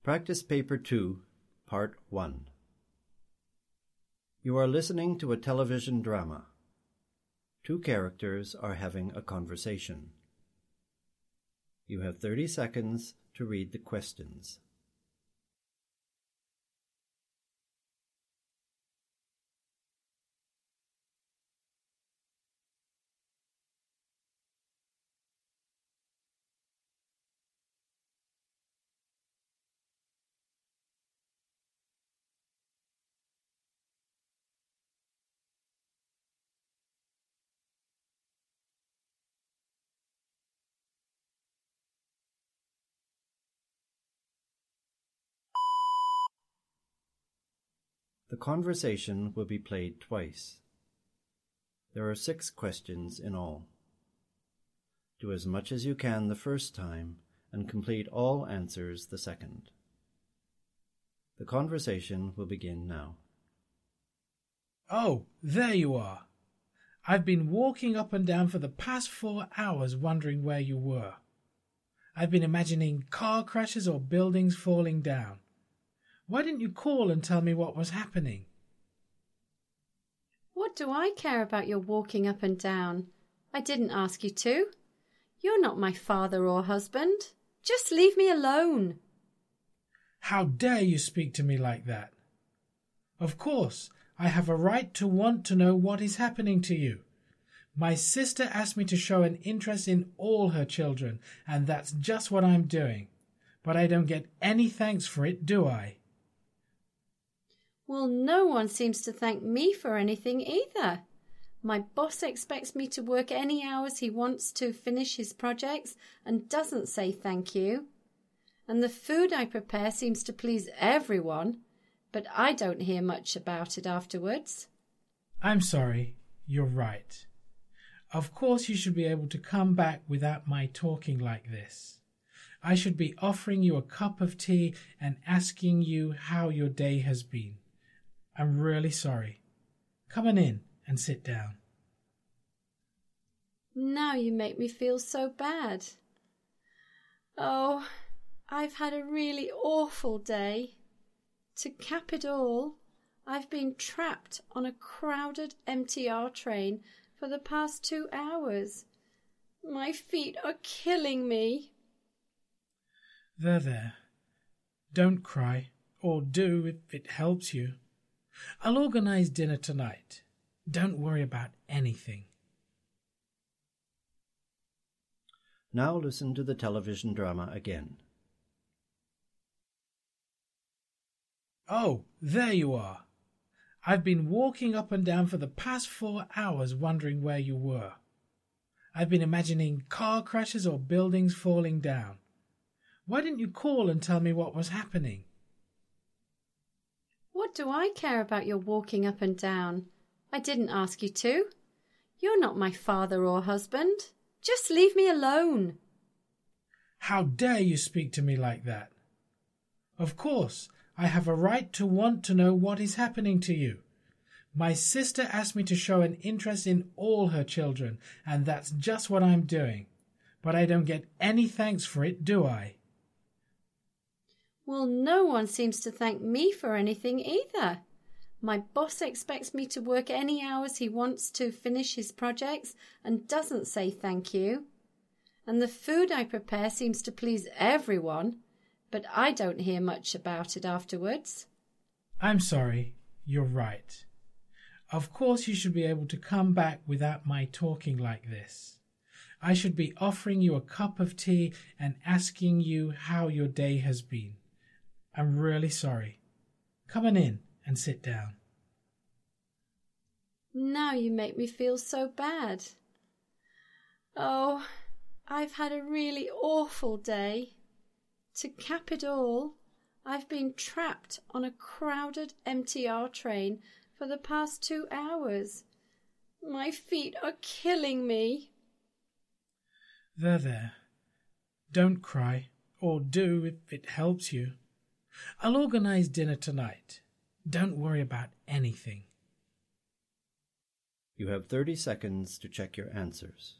Practice Paper 2, Part 1. You are listening to a television drama. Two characters are having a conversation. You have 30 seconds to read the questions. The conversation will be played twice. There are 6 questions in all. Do as much as you can the first time and complete all answers the second. The conversation will begin now. Oh, there you are. I've been walking up and down for the past 4 hours wondering where you were. I've been imagining car crashes or buildings falling down. Why didn't you call and tell me what was happening? What do I care about your walking up and down? I didn't ask you to. You're not my father or husband. Just leave me alone. How dare you speak to me like that? Of course, I have a right to want to know what is happening to you. My sister asked me to show an interest in all her children, and that's just what I'm doing. But I don't get any thanks for it, do I? Well, no one seems to thank me for anything either. My boss expects me to work any hours he wants to finish his projects and doesn't say thank you. And the food I prepare seems to please everyone, but I don't hear much about it afterwards. I'm sorry, you're right. Of course you should be able to come back without my talking like this. I should be offering you a cup of tea and asking you how your day has been. I'm really sorry. Come on in and sit down. Now you make me feel so bad. Oh, I've had a really awful day. To cap it all, I've been trapped on a crowded MTR train for the past 2 hours. My feet are killing me. There. Don't cry, or do if it helps you. I'll organize dinner tonight. Don't worry about anything. Now listen to the television drama again. Oh, there you are. I've been walking up and down for the past 4 hours wondering where you were. I've been imagining car crashes or buildings falling down. Why didn't you call and tell me what was happening? What do I care about your walking up and down? I didn't ask you to. You're not my father or husband. Just leave me alone. How dare you speak to me like that? Of course, I have a right to want to know what is happening to you. My sister asked me to show an interest in all her children, and that's just what I'm doing. But I don't get any thanks for it, do I? Well, no one seems to thank me for anything either. My boss expects me to work any hours he wants to finish his projects and doesn't say thank you. And the food I prepare seems to please everyone, but I don't hear much about it afterwards. I'm sorry, you're right. Of course you should be able to come back without my talking like this. I should be offering you a cup of tea and asking you how your day has been. I'm really sorry. Come on in and sit down. Now you make me feel so bad. Oh, I've had a really awful day. To cap it all, I've been trapped on a crowded MTR train for the past 2 hours. My feet are killing me. There. Don't cry, or do if it helps you. I'll organize dinner tonight. Don't worry about anything. You have 30 seconds to check your answers.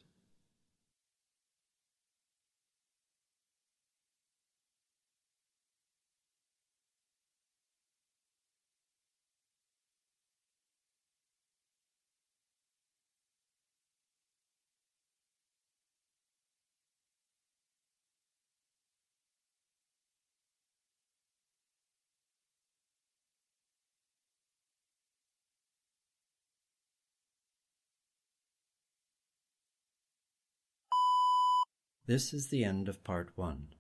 This is the end of part 1.